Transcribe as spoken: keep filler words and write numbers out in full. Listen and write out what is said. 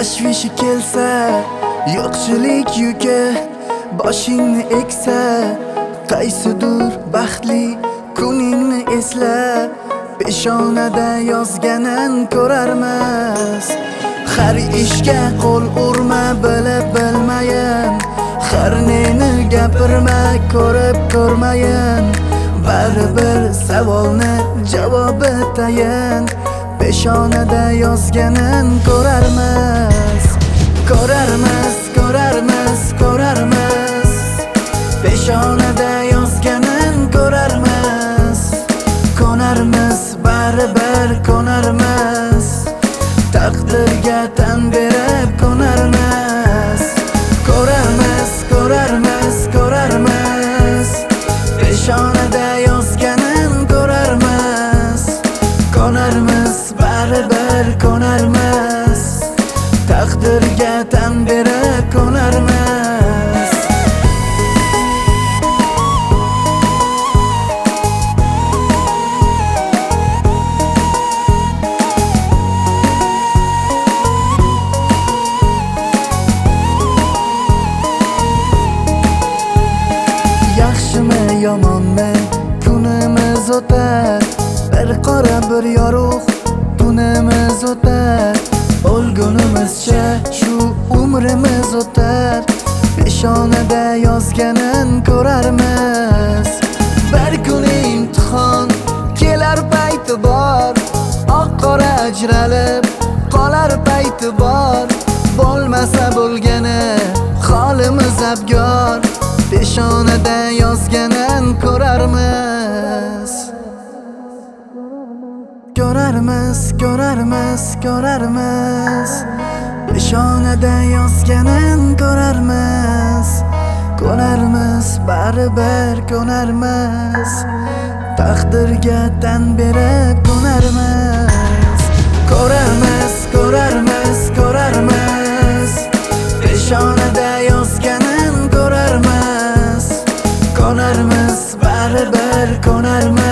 tashvishi kelsa, yo'qchilik yuki boshingni eksa, qaysidir baxtli kuningni esla, peshonada yozganin ko'rarmiz. Har ishga qo'l urma bilib bilmayin, har neni gapirma ko'rib ko'rmayin. Baribir savolni javobi tayin, peshonada yozganin ko'rarmiz. Ko'rarmiz, ko'rarmiz, ko'rarmiz, peshonada yozganin ko'rarmiz. Ko'narmiz, baribir ko'narmiz, taqdirga tan berib ko'narmiz. Ko'rarmiz, ko'rarmiz, ko'rarmiz, peshonada yozganin ko'rarmiz. Ko'narmiz, baribir ko'narmiz, taqdirga tan berib ko'narmiz. Yaxshimi yomonmi kunimiz o'tar, bir qora bir yorug' tunimiz o'tar. O'lgunimizcha shu umrimiz o'tar, peshonada yozganin ko'rarmiz. Bir kun imtihon kelar payti bor, oq qora ajralib qolar payti bor. Bo'lmasa bo'lgani holimiz abgor, peshonada yozganin ko'rarmiz. Ko'rarmiz, ko'rarmiz, ko'rarmiz, peshonada yozganin ko'rarmiz. Ko'narmiz, baribir ko'narmiz, taqdirga tan berib ko'narmiz. Ko'rarmiz, ko'rarmiz, ko'rarmiz, peshonada yozganin ko'rarmiz. Ko'narmiz, baribir ko'narmiz,